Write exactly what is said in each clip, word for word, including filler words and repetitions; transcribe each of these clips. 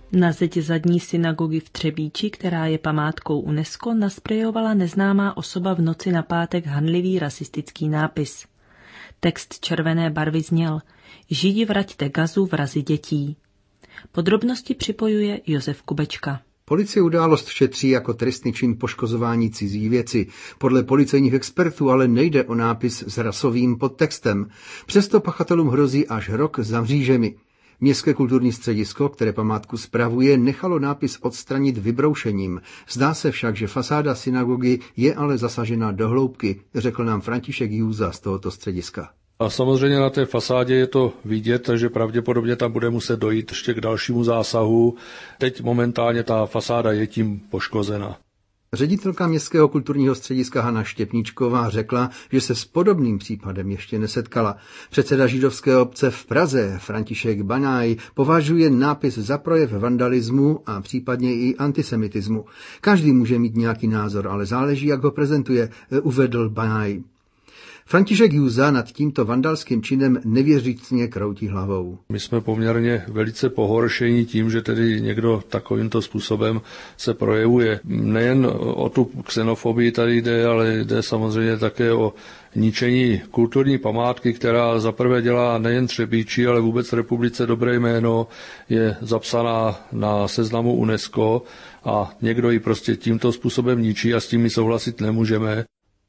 Na zeď zadní synagogy v Třebíči, která je památkou UNESCO, nasprejovala neznámá osoba v noci na pátek hanlivý rasistický nápis. Text červené barvy zněl: Židi vraťte Gazu vrazi dětí. Podrobnosti připojuje Josef Kubečka. Policie událost šetří jako trestný čin poškozování cizí věci. Podle policejních expertů ale nejde o nápis s rasovým podtextem. Přesto pachatelům hrozí až rok za mřížemi. Městské kulturní středisko, které památku spravuje, nechalo nápis odstranit vybroušením. Zdá se však, že fasáda synagogy je ale zasažena do hloubky, řekl nám František Júza z tohoto střediska. A samozřejmě na té fasádě je to vidět, takže pravděpodobně tam bude muset dojít ještě k dalšímu zásahu. Teď momentálně ta fasáda je tím poškozena. Ředitelka Městského kulturního střediska Hana Štěpníčková řekla, že se s podobným případem ještě nesetkala. Předseda židovské obce v Praze František Baňaj považuje nápis za projev vandalismu a případně i antisemitismu. Každý může mít nějaký názor, ale záleží, jak ho prezentuje, uvedl Baňaj. František Júza nad tímto vandalským činem nevěřícně kroutí hlavou. My jsme poměrně velice pohoršeni tím, že tedy někdo takovýmto způsobem se projevuje. Nejen o tu xenofobii tady jde, ale jde samozřejmě také o ničení kulturní památky, která zaprvé dělá nejen Třebíči, ale vůbec republice dobré jméno, je zapsaná na seznamu UNESCO a někdo ji prostě tímto způsobem ničí a s tím my souhlasit nemůžeme.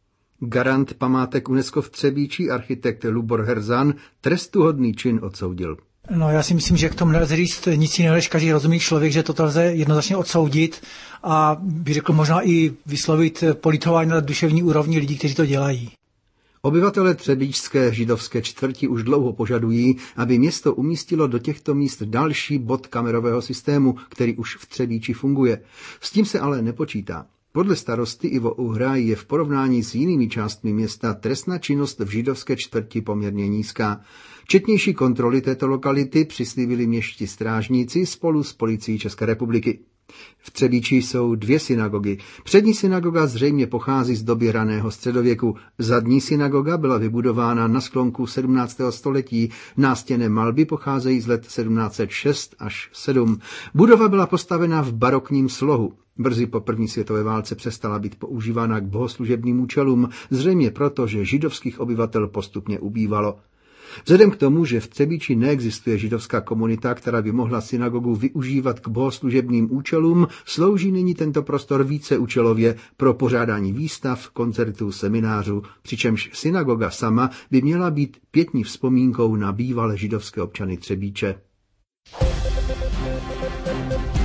Garant památek UNESCO v Třebíči, architekt Lubor Herzan, trestuhodný čin odsoudil. No, já si myslím, že k tomu nelze říct nic jiného, než každý rozumný člověk, že toto lze jednoznačně odsoudit a bych řekl možná i vyslovit politování na duševní úrovni lidí, kteří to dělají. Obyvatele třebíčské židovské čtvrti už dlouho požadují, aby město umístilo do těchto míst další bod kamerového systému, který už v Třebíči funguje. S tím se ale nepočítá. Podle starosty Ivo Uhra je v porovnání s jinými částmi města trestná činnost v židovské čtvrti poměrně nízká. Četnější kontroly této lokality přislíbili městští strážníci spolu s policií České republiky. V Třebíči jsou dvě synagogy. Přední synagoga zřejmě pochází z doby raného středověku. Zadní synagoga byla vybudována na sklonku sedmnáctého století. Nástěnné malby pocházejí z let sedmnáct set šest až sedm. Budova byla postavena v barokním slohu. Brzy po první světové válce přestala být používána k bohoslužebním účelům, zřejmě proto, že židovských obyvatel postupně ubývalo. Vzhledem k tomu, že v Třebíči neexistuje židovská komunita, která by mohla synagogu využívat k bohoslužebným účelům, slouží nyní tento prostor víceúčelově pro pořádání výstav, koncertů, seminářů, přičemž synagoga sama by měla být pietní vzpomínkou na bývalé židovské občany Třebíče.